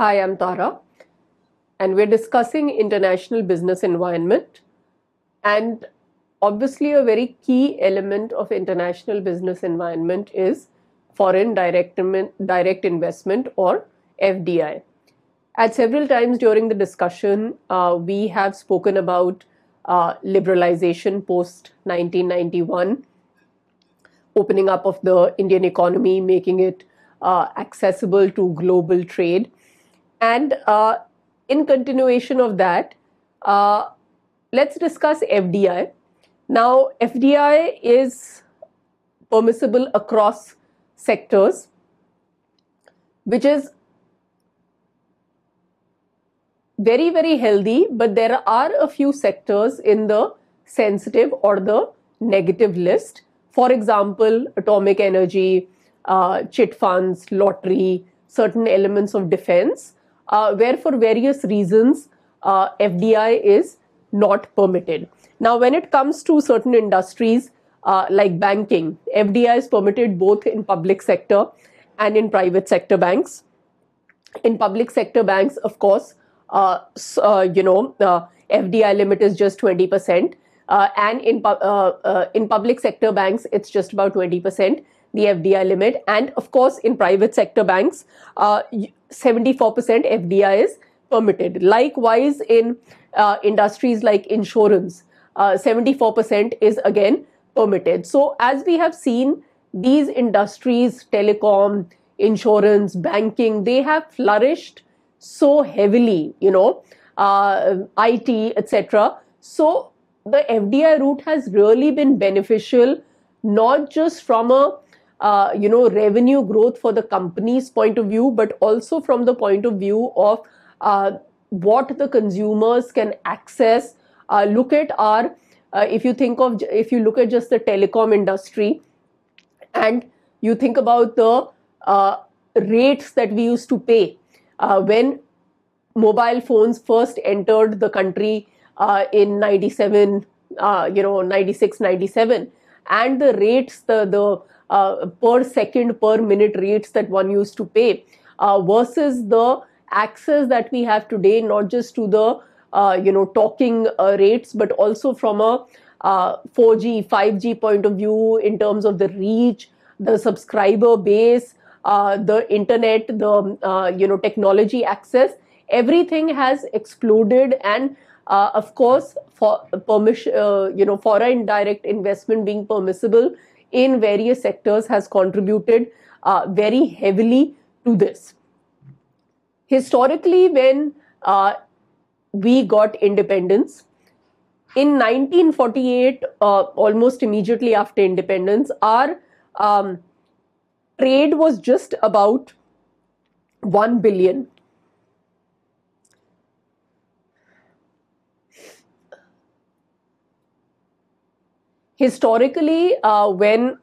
Hi, I'm Tara, and we're discussing international business environment. And obviously, a very key element of international business environment is foreign direct investment, or FDI. At several times during the discussion, we have spoken about liberalization post 1991, opening up of the Indian economy, making it accessible to global trade. And in continuation of that, uh, let's discuss FDI. Now, FDI is permissible across sectors, which is very, very healthy, but there are a few sectors in the sensitive or the negative list. For example, atomic energy, chit funds, lottery, certain elements of defense, where for various reasons FDI is not permitted. Now, when it comes to certain industries like banking, FDI is permitted both in public sector and in private sector banks. In public sector banks, of course, FDI limit is just 20%, and in public sector banks, it's just about 20%, the FDI limit. And of course, in private sector banks, 74% FDI is permitted. Likewise, in industries like insurance, 74% is again permitted. So as we have seen, these industries, telecom, insurance, banking, they have flourished so heavily, IT, etc. So the FDI route has really been beneficial, not just from a revenue growth for the company's point of view, but also from the point of view of what the consumers can access. Look at our, if you look at just the telecom industry, and you think about the rates that we used to pay when mobile phones first entered the country in 97, 96, 97, and the rates, the per second, per minute rates that one used to pay versus the access that we have today, not just to the talking rates, but also from a 4G, 5G point of view in terms of the reach, the subscriber base, the internet, the technology access. Everything has exploded, and of course, for foreign direct investment being permissible in various sectors has contributed very heavily to this. Historically, when we got independence in 1948, almost immediately after independence, our trade was just about 1 billion. Historically, when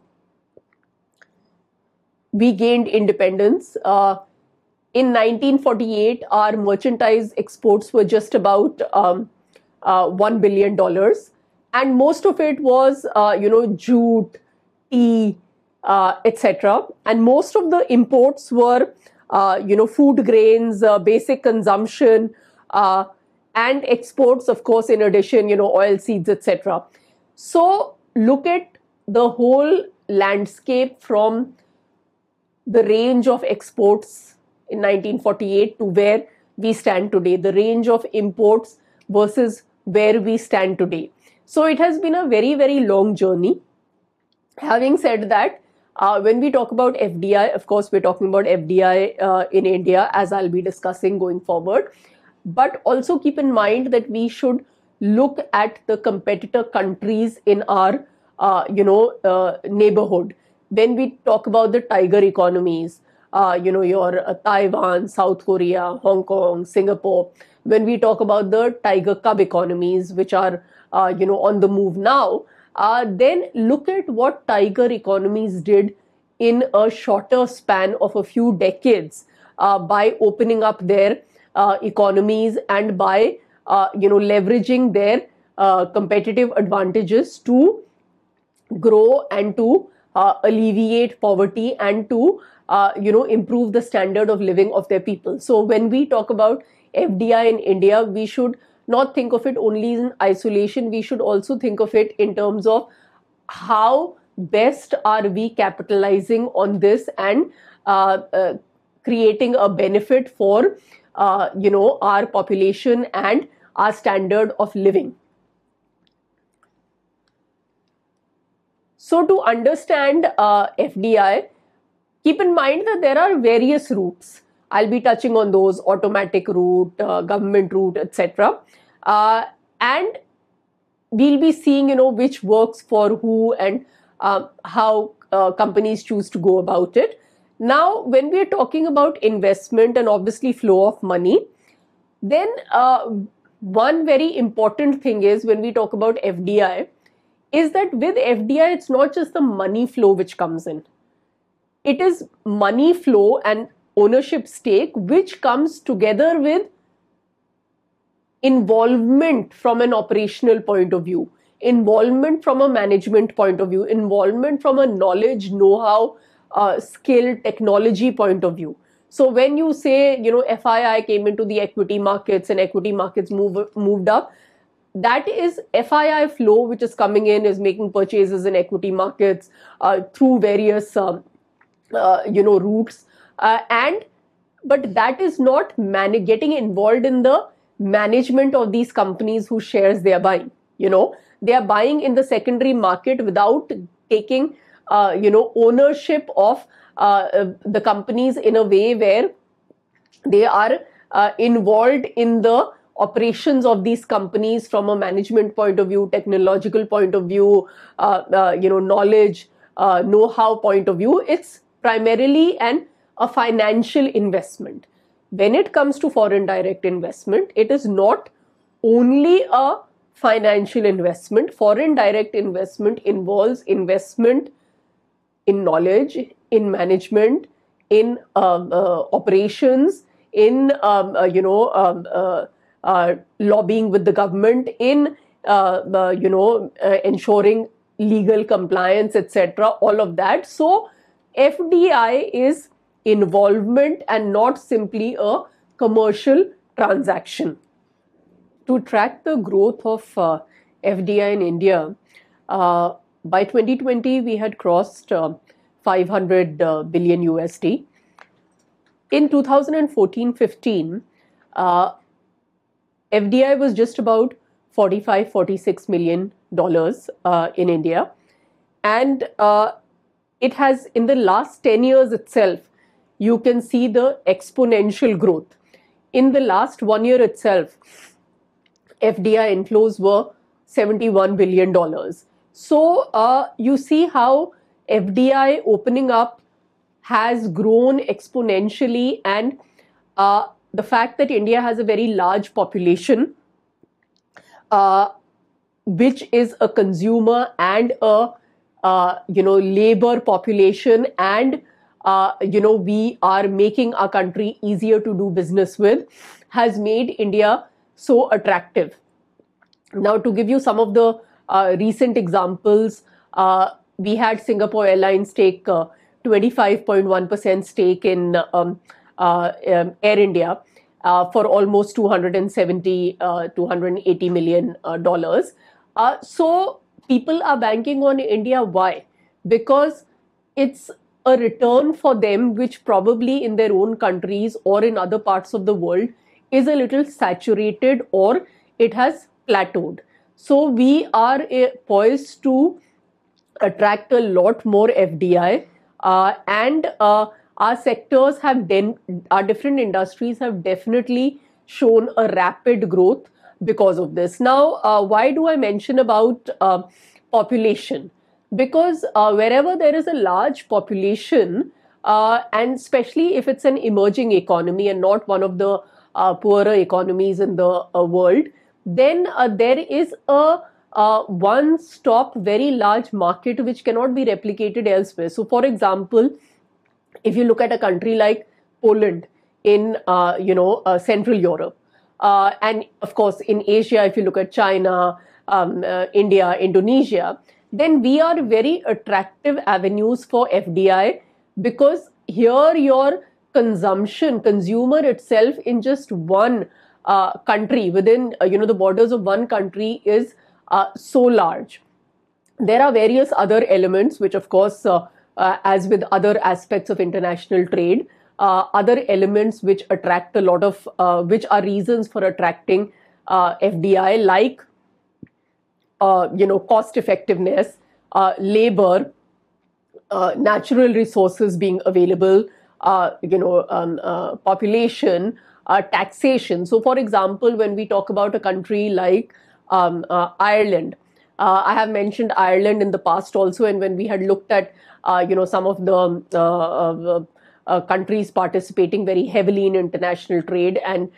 we gained independence, in 1948, our merchandise exports were just about $1 billion. And most of it was, jute, tea, etc. And most of the imports were, food grains, basic consumption, and exports, of course, in addition, oil seeds, etc. So look at the whole landscape from the range of exports in 1948 to where we stand today, the range of imports versus where we stand today. So it has been a very, very long journey. Having said that, when we talk about FDI, of course, we're talking about FDI in India, as I'll be discussing going forward. But also keep in mind that we should look at the competitor countries in our, neighborhood. When we talk about the tiger economies, your Taiwan, South Korea, Hong Kong, Singapore. When we talk about the tiger cub economies, which are, on the move now, then look at what tiger economies did in a shorter span of a few decades by opening up their economies and by leveraging their competitive advantages to grow and to alleviate poverty and to improve the standard of living of their people. So when we talk about FDI in India, we should not think of it only in isolation. We should also think of it in terms of how best are we capitalizing on this and creating a benefit for our population and our standard of living. So to understand FDI, keep in mind that there are various routes. I'll be touching on those: automatic route, government route, etc. And we'll be seeing, which works for who and how companies choose to go about it. Now, when we're talking about investment and obviously flow of money, then one very important thing is, when we talk about FDI, is that with FDI, it's not just the money flow which comes in. It is money flow and ownership stake which comes together with involvement from an operational point of view, involvement from a management point of view, involvement from a knowledge, know-how, skill, technology point of view. So when you say, FII came into the equity markets and equity markets moved up, that is FII flow which is coming in, is making purchases in equity markets through various routes, but that is not getting involved in the management of these companies whose shares they are buying. They are buying in the secondary market without taking ownership of the companies in a way where they are involved in the operations of these companies from a management point of view, technological point of view, knowledge, know-how point of view. It's primarily a financial investment. When it comes to foreign direct investment, it is not only a financial investment. Foreign direct investment involves investment in knowledge, in management, in operations, in lobbying with the government, in ensuring legal compliance, etc. All of that. So FDI is involvement and not simply a commercial transaction. To track the growth of FDI in India, by 2020 we had crossed 500 billion USD. In 2014-15, FDI was just about $45-46 million in India, and it has, in the last 10 years itself, you can see the exponential growth. In the last 1 year itself, FDI inflows were $71 billion. So you see how FDI opening up has grown exponentially, and the fact that India has a very large population, which is a consumer and a labor population, and we are making our country easier to do business with, has made India so attractive. Now, to give you some of the recent examples, we had Singapore Airlines take 25.1% stake in Air India for almost $280 million. So people are banking on India. Why? Because it's a return for them, which probably in their own countries or in other parts of the world is a little saturated, or it has plateaued. So we are poised to attract a lot more FDI, and our sectors have our different industries have definitely shown a rapid growth because of this. Now, why do I mention about population? Because wherever there is a large population, and especially if it's an emerging economy and not one of the poorer economies in the world, then there is a one-stop, very large market which cannot be replicated elsewhere. So, for example, if you look at a country like Poland in Central Europe, and of course in Asia, if you look at China, India, Indonesia, then we are very attractive avenues for FDI, because here your consumer itself in just one country, within the borders of one country, is so large. There are various other elements which, of course, as with other aspects of international trade, other elements which attract a lot of, which are reasons for attracting FDI, like cost effectiveness, labor, natural resources being available, population, taxation. So, for example, when we talk about a country like Ireland, I have mentioned Ireland in the past also, and when we had looked at some of the countries participating very heavily in international trade and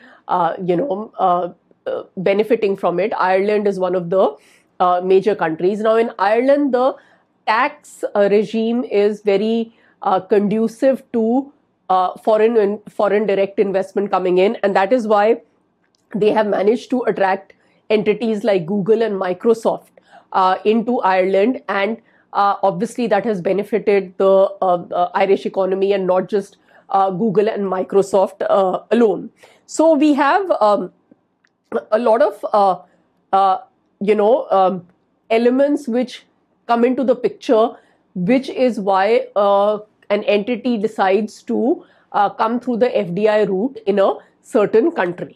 benefiting from it, Ireland is one of the major countries. Now, in Ireland, the tax regime is very conducive to foreign direct investment coming in, and that is why they have managed to attract entities like Google and Microsoft into Ireland, and obviously that has benefited the Irish economy, and not just Google and Microsoft alone. So we have a lot of elements which come into the picture, which is why an entity decides to come through the FDI route in a certain country.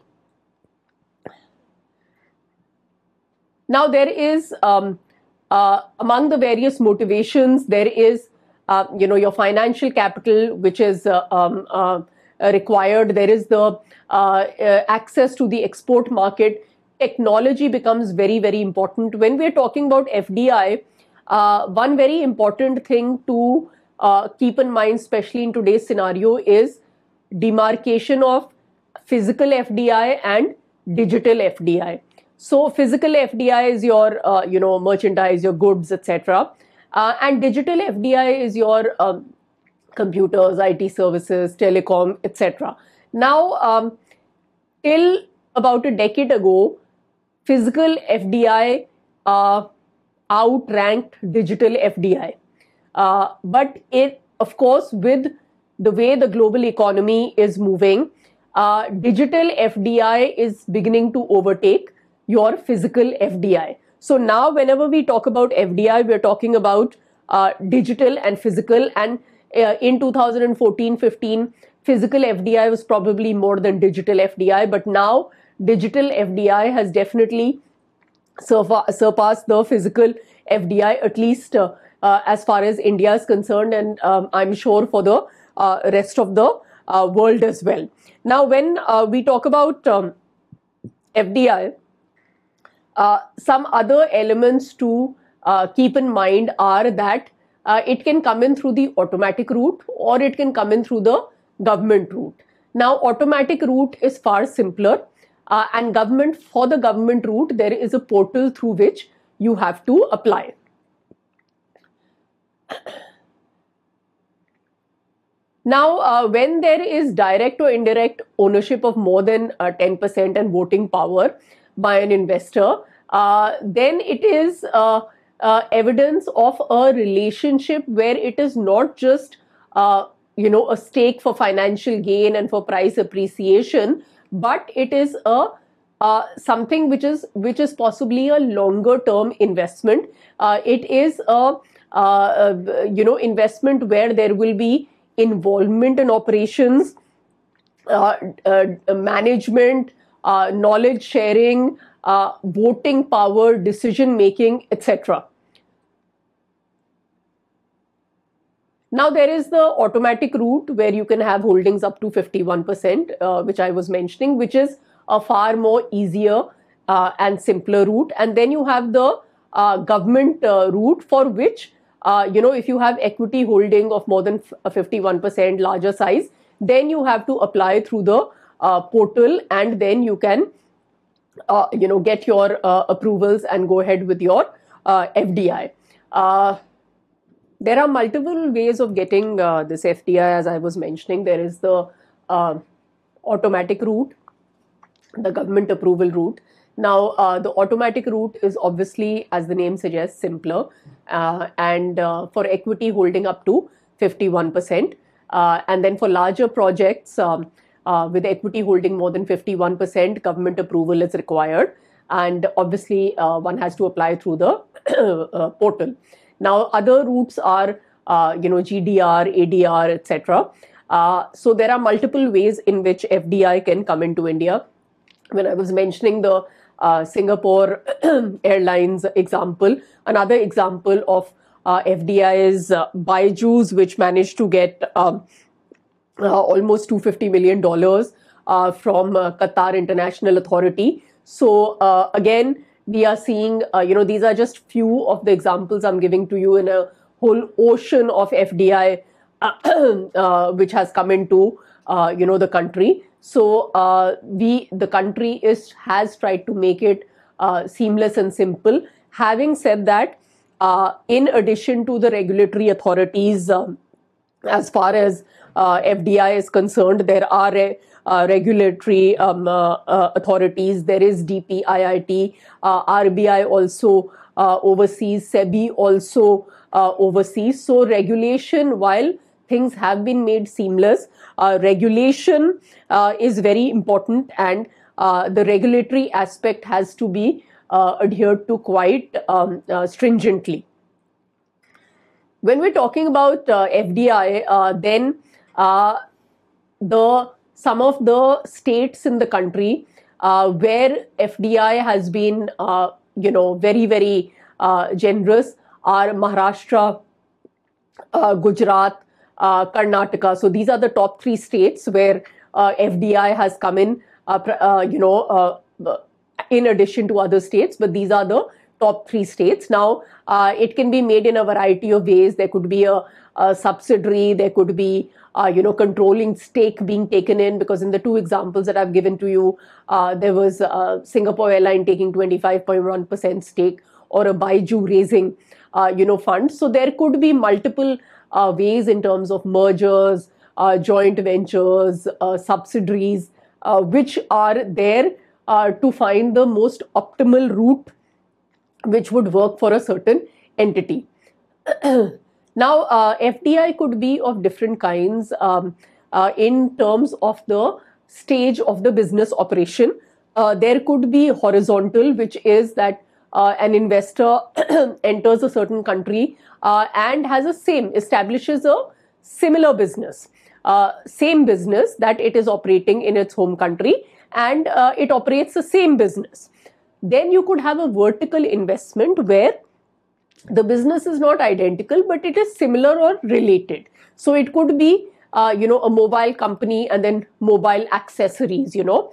Now, there is among the various motivations, there is your financial capital, which is required. There is the access to the export market. Technology becomes very, very important. When we are talking about FDI, one very important thing to keep in mind, especially in today's scenario, is demarcation of physical FDI and digital FDI. So physical FDI is your merchandise, your goods, etc. And digital FDI is your computers, IT services, telecom, etc. Now, till about a decade ago, physical FDI outranked digital FDI. But it, of course, with the way the global economy is moving, digital FDI is beginning to overtake your physical FDI. So now whenever we talk about FDI, we're talking about digital and physical. And in 2014-15, physical FDI was probably more than digital FDI. But now digital FDI has definitely surpassed the physical FDI, at least as far as India is concerned, and I'm sure for the rest of the world as well. Now, when we talk about FDI, some other elements to keep in mind are that it can come in through the automatic route, or it can come in through the government route. Now, automatic route is far simpler, and for the government route, there is a portal through which you have to apply. Now, when there is direct or indirect ownership of more than 10% and voting power by an investor, then it is evidence of a relationship where it is not just a stake for financial gain and for price appreciation, but it is something which is possibly a longer term investment. It is a investment where there will be involvement in operations, management, knowledge sharing, voting power, decision making, etc. Now, there is the automatic route where you can have holdings up to 51%, which I was mentioning, which is a far more easier and simpler route. And then you have the government route, for which if you have equity holding of more than 51% larger size, then you have to apply through the portal, and then you can get your approvals and go ahead with your FDI. There are multiple ways of getting this FDI, as I was mentioning. There is the automatic route, the government approval route. Now, the automatic route is obviously, as the name suggests, simpler, and for equity holding up to 51%. And then for larger projects with equity holding more than 51%, government approval is required. And obviously, one has to apply through the portal. Now, other routes are, GDR, ADR, etc. So there are multiple ways in which FDI can come into India. When I was mentioning the Singapore Airlines example, another example of FDI is Byju's, which managed to get almost $250 million from Qatar International Authority. So again, we are seeing, these are just few of the examples I'm giving to you in a whole ocean of FDI which has come into, the country. So the country has tried to make it seamless and simple. Having said that, in addition to the regulatory authorities, as far as FDI is concerned, there are regulatory authorities. There is DPIIT, RBI also oversees, SEBI also overseas. So regulation, while things have been made seamless, regulation is very important, and the regulatory aspect has to be adhered to quite stringently. When we're talking about FDI, then some of the states in the country where FDI has been, very, very generous are Maharashtra, Gujarat, Karnataka. So these are the top 3 states where FDI has come in, in addition to other states, but these are the top 3 states. Now, it can be made in a variety of ways. There could be a subsidiary, there could be controlling stake being taken in, because in the 2 examples that I've given to you, there was Singapore Airline taking 25.1% stake, or a Byju raising, funds. So there could be multiple ways in terms of mergers, joint ventures, subsidiaries, which are there to find the most optimal route which would work for a certain entity. Now, FDI could be of different kinds in terms of the stage of the business operation. There could be horizontal, which is that an investor enters a certain country and establishes a similar business, same business that it is operating in its home country, and it operates the same business. Then you could have a vertical investment where the business is not identical, but it is similar or related. So it could be, a mobile company and then mobile accessories,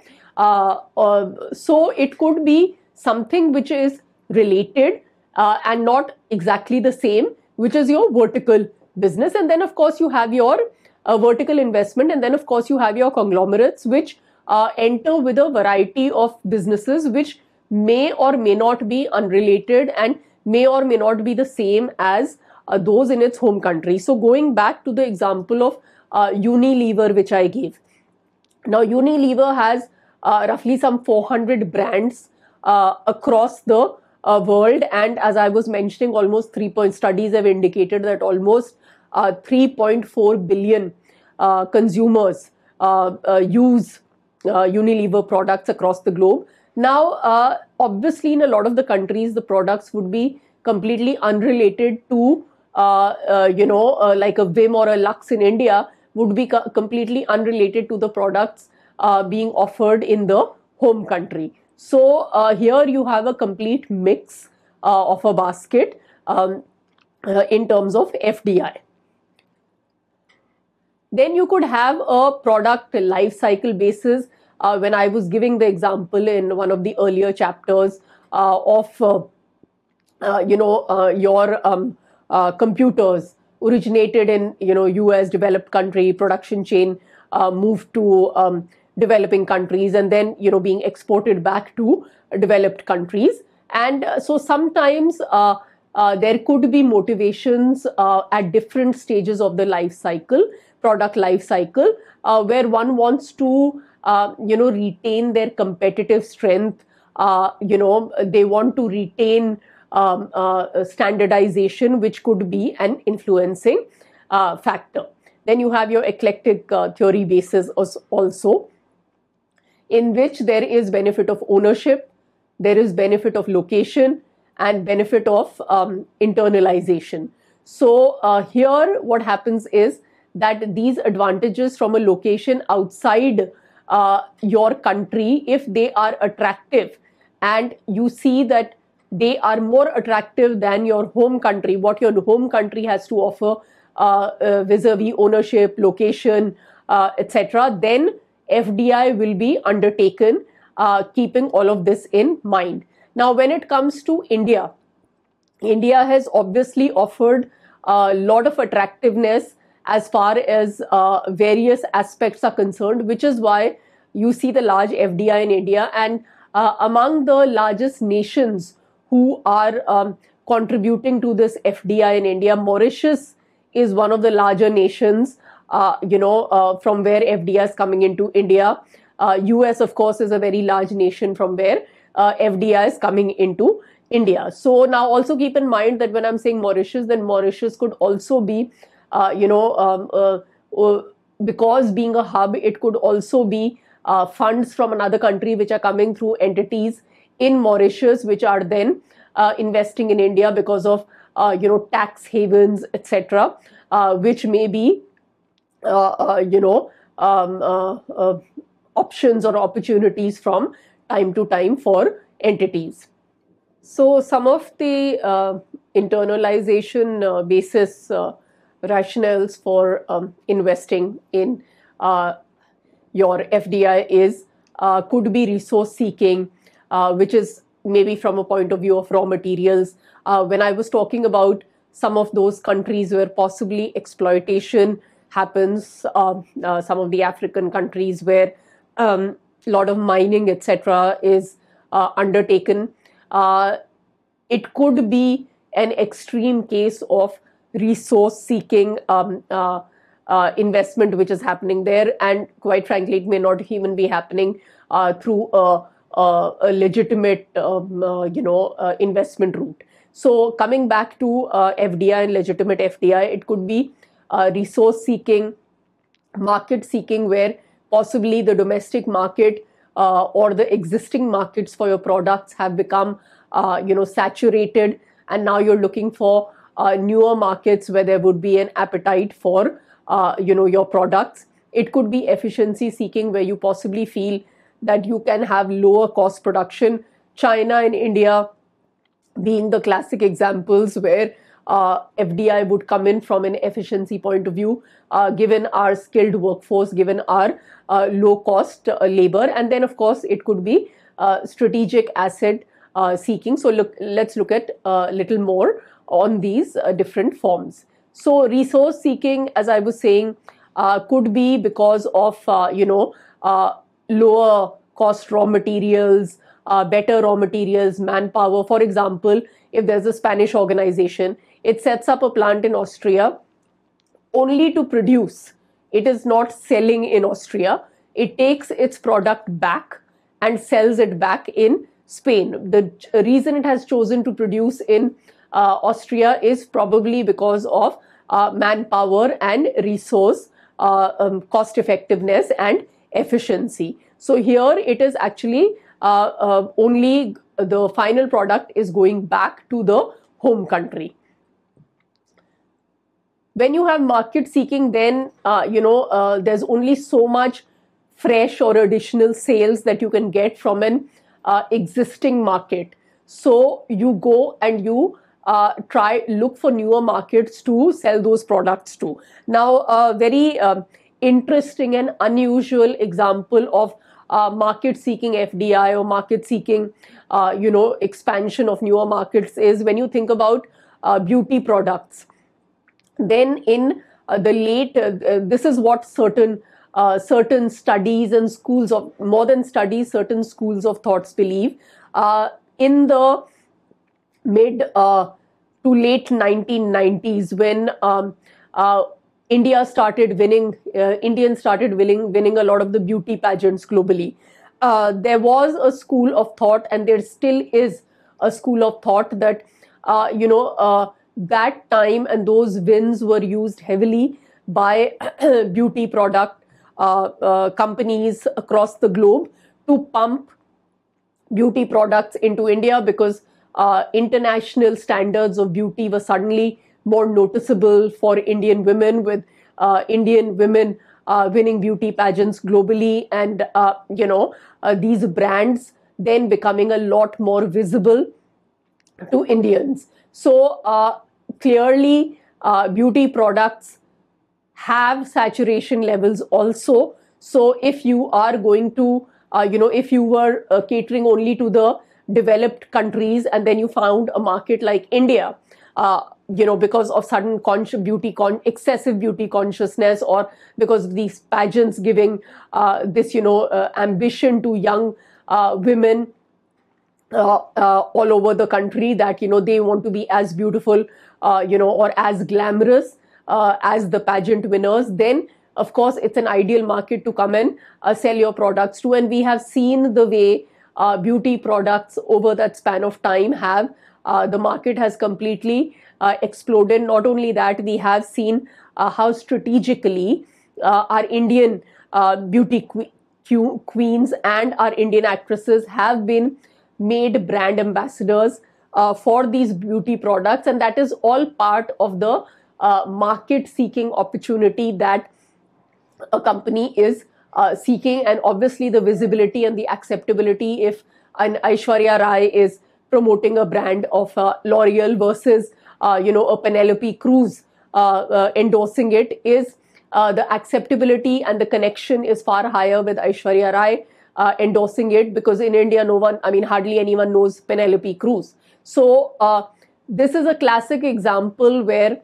so it could be something which is related and not exactly the same, which is your vertical business. And then, of course, you have your vertical investment, and then, of course, you have your conglomerates, which enter with a variety of businesses which may or may not be unrelated and may or may not be the same as those in its home country. So going back to the example of Unilever, which I gave. Now, Unilever has roughly some 400 brands across the world, and as I was mentioning, almost 3 studies have indicated that almost 3.4 billion consumers use Unilever products across the globe. Now, obviously, in a lot of the countries, the products would be completely unrelated to, like a Vim or a Lux in India would be completely unrelated to the products being offered in the home country. So here you have a complete mix of a basket in terms of FDI. Then you could have a product life cycle basis. When I was giving the example in one of the earlier chapters of, your computers originated in, US, developed country, production chain, moved to developing countries, and then, being exported back to developed countries. And so sometimes there could be motivations at different stages of the life cycle, product life cycle, where one wants to retain their competitive strength. They want to retain standardization, which could be an influencing factor. Then you have your eclectic theory basis also, in which there is benefit of ownership, there is benefit of location, and benefit of internalization. So here what happens is that these advantages from a location outside your country, if they are attractive and you see that they are more attractive than your home country, what your home country has to offer vis-a-vis ownership, location, etc., then FDI will be undertaken, keeping all of this in mind. Now, when it comes to India, India has obviously offered a lot of attractiveness as far as various aspects are concerned, which is why you see the large FDI in India. And among the largest nations who are contributing to this FDI in India, Mauritius is one of the larger nations, from where FDI is coming into India. US, of course, is a very large nation from where FDI is coming into India. So now also keep in mind that when I'm saying Mauritius, then Mauritius could also be, because being a hub, it could also be funds from another country which are coming through entities in Mauritius, which are then investing in India because of, tax havens, etc., which may be, options or opportunities from time to time for entities. So some of the internalization basis rationales for investing in your FDI is could be resource seeking, which is maybe from a point of view of raw materials. When I was talking about some of those countries where possibly exploitation happens, some of the African countries where a lot of mining, etc., is undertaken, it could be an extreme case of resource seeking investment which is happening there, and quite frankly it may not even be happening through a legitimate investment route. So coming back to FDI and legitimate FDI, it could be resource seeking, market seeking, where possibly the domestic market or the existing markets for your products have become saturated, and now you're looking for newer markets where there would be an appetite for your products. It could be efficiency seeking, where you possibly feel that you can have lower cost production. China and India being the classic examples where FDI would come in from an efficiency point of view, given our skilled workforce, given our low cost labor. And then of course it could be strategic asset seeking. So let's look at a little more on these different forms. So resource seeking, as I was saying, could be because of lower cost raw materials, better raw materials, manpower. For example, if there's a Spanish organization, it sets up a plant in Austria only to produce. It is not selling in Austria. It takes its product back and sells it back in Spain. The reason it has chosen to produce in Austria is probably because of manpower and resource cost effectiveness and efficiency. So here it is actually only the final product is going back to the home country. When you have market seeking, then there's only so much fresh or additional sales that you can get from an existing market. So you go and you look for newer markets to sell those products to. Now, a very interesting and unusual example of market seeking FDI or market seeking, expansion of newer markets is when you think about beauty products. Then in the late, this is what certain studies and schools of, more than studies, certain schools of thoughts believe. In the mid to late 1990s, when Indians started winning a lot of the beauty pageants globally, there was a school of thought, and there still is a school of thought that that time and those wins were used heavily by beauty product companies across the globe to pump beauty products into India, because international standards of beauty were suddenly more noticeable for Indian women, with Indian women winning beauty pageants globally, and these brands then becoming a lot more visible to Indians. So clearly, beauty products have saturation levels also. So if you are going to, if you were catering only to the developed countries, and then you found a market like India, because of sudden excessive beauty consciousness, or because of these pageants giving this, ambition to young women all over the country, that they want to be as beautiful, or as glamorous as the pageant winners, then of course it's an ideal market to come and sell your products to. And we have seen the way beauty products over that span of time have, the market has completely exploded. Not only that, we have seen how strategically our Indian beauty queens and our Indian actresses have been made brand ambassadors for these beauty products, and that is all part of the market seeking opportunity that a company is seeking. And obviously the visibility and the acceptability, if an Aishwarya Rai is promoting a brand of L'Oreal versus a Penelope Cruz endorsing it, is the acceptability and the connection is far higher with Aishwarya Rai endorsing it, because in India hardly anyone knows Penelope Cruz. So this is a classic example where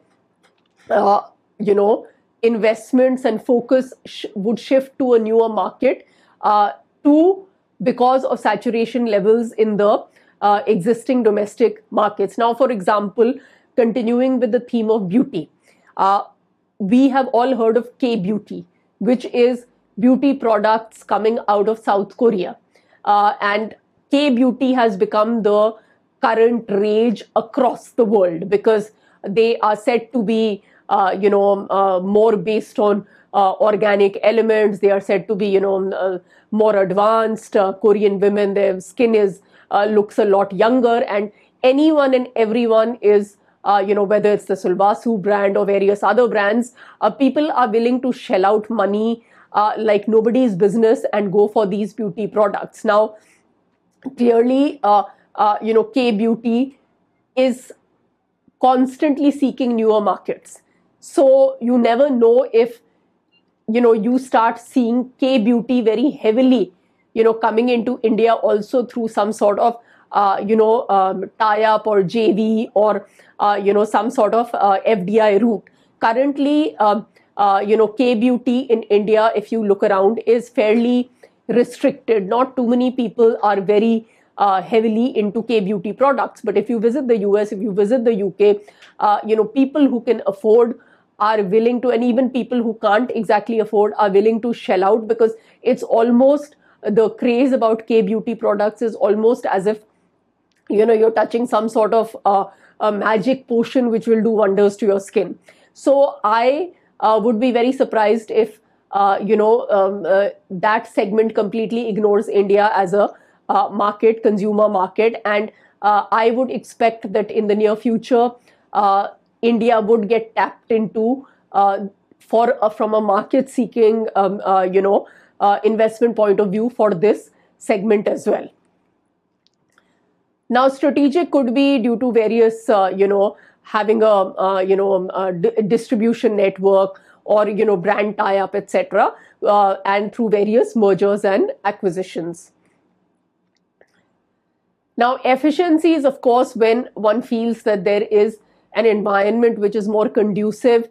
investments and focus would shift to a newer market because of saturation levels in the existing domestic markets. Now, for example, continuing with the theme of beauty, we have all heard of K-beauty, which is beauty products coming out of South Korea. And K-beauty has become the current rage across the world, because they are said to be more based on organic elements. They are said to be more advanced. Korean women, their skin looks a lot younger, and anyone and everyone is whether it's the Sulvasu brand or various other brands, people are willing to shell out money like nobody's business and go for these beauty products. Now clearly K-beauty is constantly seeking newer markets. So you never know if, you start seeing K-beauty very heavily, coming into India also through some sort of, tie-up or JV, or, some sort of FDI route. Currently, K-beauty in India, if you look around, is fairly restricted. Not too many people are very heavily into K-beauty products. But if you visit the US, if you visit the UK, people who can afford are willing to, and even people who can't exactly afford are willing to shell out, because it's almost, the craze about K-beauty products is almost as if, you're touching some sort of a magic potion which will do wonders to your skin. So I would be very surprised if, that segment completely ignores India as a consumer market. And I would expect that in the near future, India would get tapped into from a market seeking, investment point of view for this segment as well. Now, strategic could be due to various, having a distribution network, or, brand tie-up, etc., and through various mergers and acquisitions. Now, efficiency is, of course, when one feels that there is an environment which is more conducive,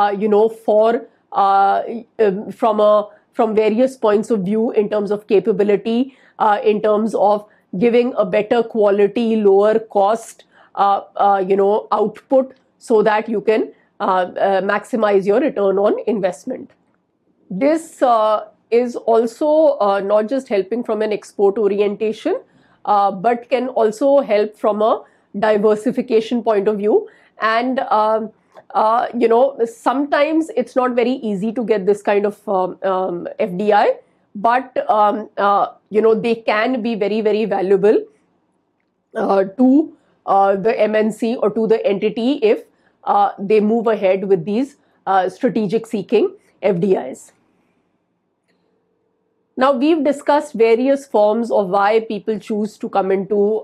from various points of view, in terms of capability, in terms of giving a better quality, lower cost, output, so that you can maximize your return on investment. This is also not just helping from an export orientation, but can also help from a diversification point of view. And sometimes it's not very easy to get this kind of FDI, but they can be very, very valuable to the MNC or to the entity if they move ahead with these strategic seeking FDIs. Now, we've discussed various forms of why people choose to come into,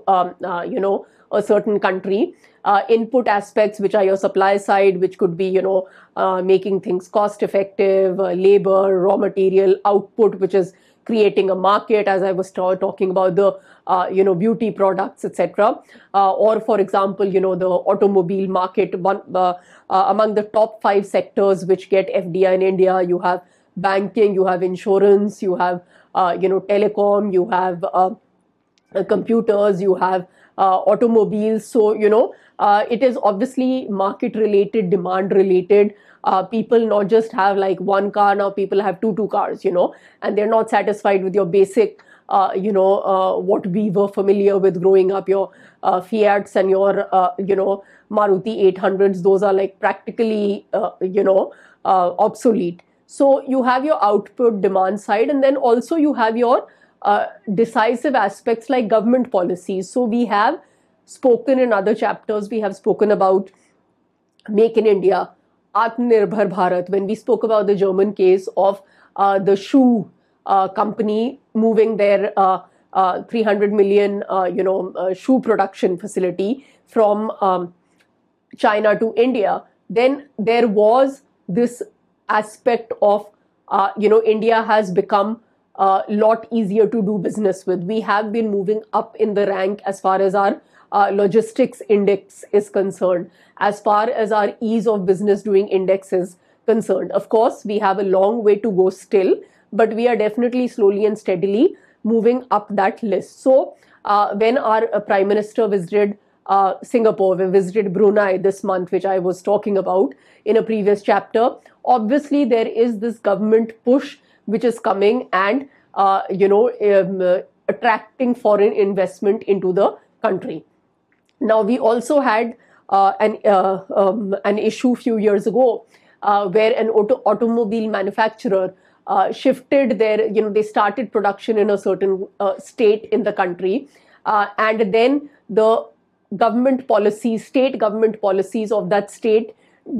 a certain country. Input aspects, which are your supply side, which could be, making things cost effective, labor, raw material, output, which is creating a market, as I was talking about the, beauty products, etc. Or, for example, the automobile market, among the top 5 sectors which get FDI in India, you have banking, you have insurance, you have, telecom, you have computers, you have automobiles. So, it is obviously market related, demand related. People not just have like one car, now people have two cars, and they're not satisfied with your basic, what we were familiar with growing up, your Fiats and your, Maruti 800s. Those are like practically, obsolete. So you have your output demand side, and then also you have your decisive aspects like government policies. So we have spoken in other chapters, we have spoken about Make in India, Atmanirbhar Bharat, when we spoke about the German case of the shoe company moving their 300 million, shoe production facility from China to India. Then there was this aspect of, India has become a lot easier to do business with. We have been moving up in the rank as far as our logistics index is concerned, as far as our ease of business doing index is concerned. Of course, we have a long way to go still, but we are definitely slowly and steadily moving up that list. So when our Prime Minister visited Singapore, we visited Brunei this month, which I was talking about in a previous chapter. Obviously, there is this government push which is coming and, attracting foreign investment into the country. Now, we also had an issue a few years ago where an automobile manufacturer shifted their, they started production in a certain state in the country, and then the government policies, state government policies of that state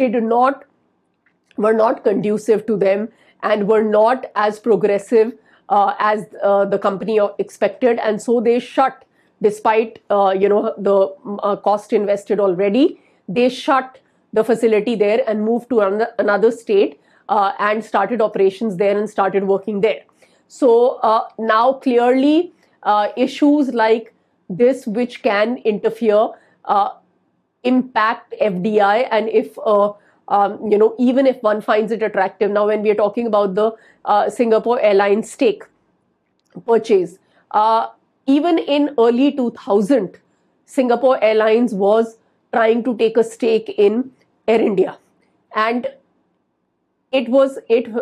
were not conducive to them and were not as progressive as the company expected, and so they shut, despite the cost invested already. They shut the facility there and moved to another state and started operations there and started working there. So now clearly issues like this, which can interfere, impact FDI, and if even if one finds it attractive. Now, when we are talking about the Singapore Airlines stake purchase, even in early 2000, Singapore Airlines was trying to take a stake in Air India, and it was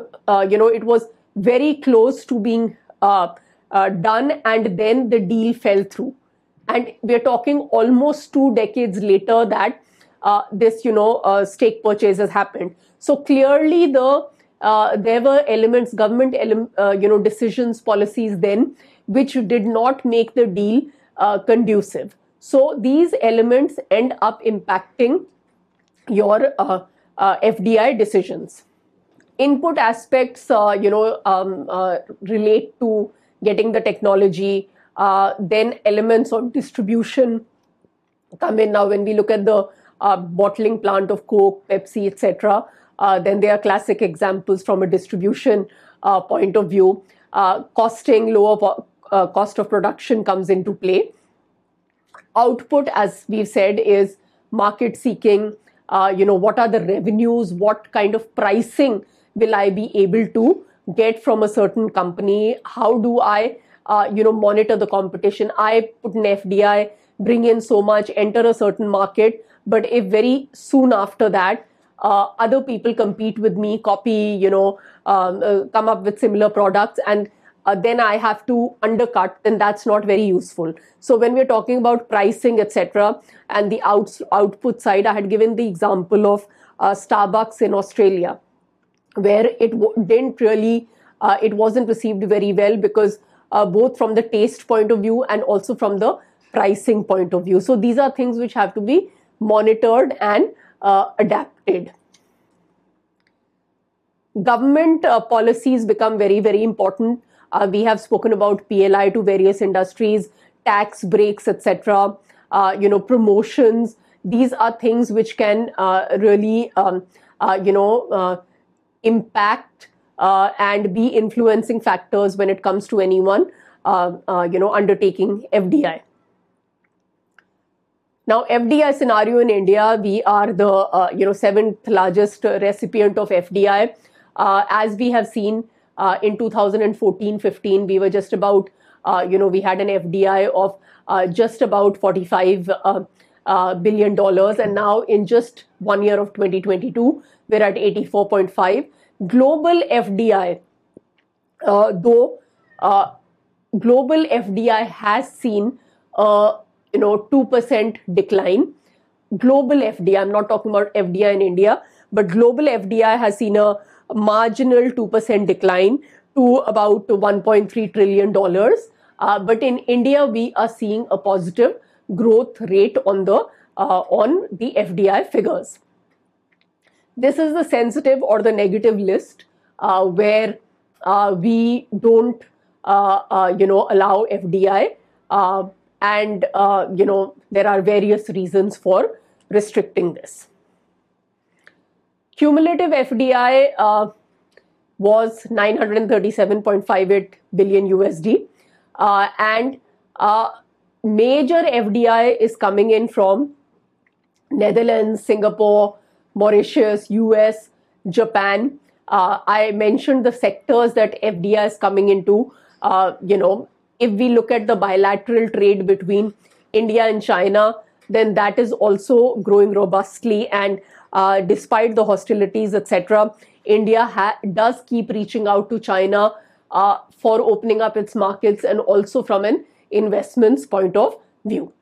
very close to being done, and then the deal fell through. And we're talking almost 2 decades later that this stake purchase has happened. So clearly there were elements, government decisions, policies then, which did not make the deal conducive. So these elements end up impacting your FDI decisions. Input aspects relate to getting the technology, then elements of distribution come in. Now, when we look at the bottling plant of Coke, Pepsi, etc., then there are classic examples from a distribution point of view. Costing, lower cost of production comes into play. Output, as we've said, is market seeking. What are the revenues? What kind of pricing will I be able to get from a certain company? How do I, monitor the competition? I put an FDI, bring in so much, enter a certain market, but if very soon after that, other people compete with me, copy, come up with similar products, and then I have to undercut, then that's not very useful. So when we're talking about pricing, etc., and the output side, I had given the example of Starbucks in Australia, where didn't really, it wasn't received very well because both from the taste point of view and also from the pricing point of view. So these are things which have to be monitored and adapted. Government policies become very, very important. We have spoken about PLI to various industries, tax breaks, etc. Promotions. These are things which can really, impact and be influencing factors when it comes to anyone, undertaking FDI. Now, FDI scenario in India, we are the seventh largest recipient of FDI. As we have seen in 2014-15, we were just about, we had an FDI of just about $45 billion, and now in just 1 year of 2022, we're at 84.5. Global FDI, though global FDI has seen 2% decline. Global FDI, I'm not talking about FDI in India, but global FDI has seen a marginal 2% decline to about $1.3 trillion. But in India, we are seeing a positive growth rate on the FDI figures. This is the sensitive or the negative list where we don't, allow FDI, and there are various reasons for restricting this. Cumulative FDI was 937.58 billion USD, and major FDI is coming in from Netherlands, Singapore, Mauritius, US, Japan. I mentioned the sectors that FDI is coming into. If we look at the bilateral trade between India and China, then that is also growing robustly, and despite the hostilities, etc., India does keep reaching out to China for opening up its markets and also from an investments point of view.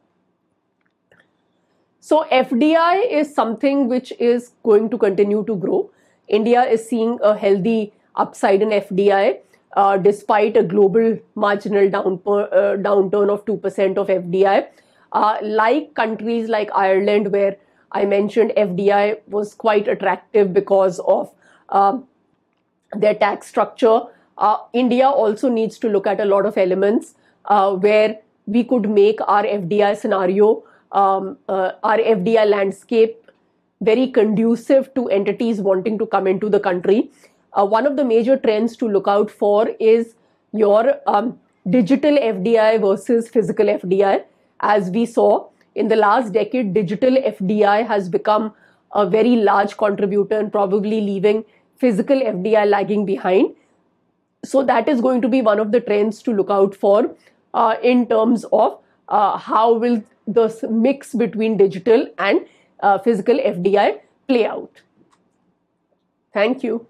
So FDI is something which is going to continue to grow. India is seeing a healthy upside in FDI despite a global marginal downturn of 2% of FDI. Like countries like Ireland, where I mentioned FDI was quite attractive because of their tax structure. India also needs to look at a lot of elements where we could make our FDI scenario, our FDI landscape very conducive to entities wanting to come into the country. One of the major trends to look out for is your digital FDI versus physical FDI. As we saw in the last decade, digital FDI has become a very large contributor and probably leaving physical FDI lagging behind. So that is going to be one of the trends to look out for in terms of how will the mix between digital and physical FDI play out. Thank you.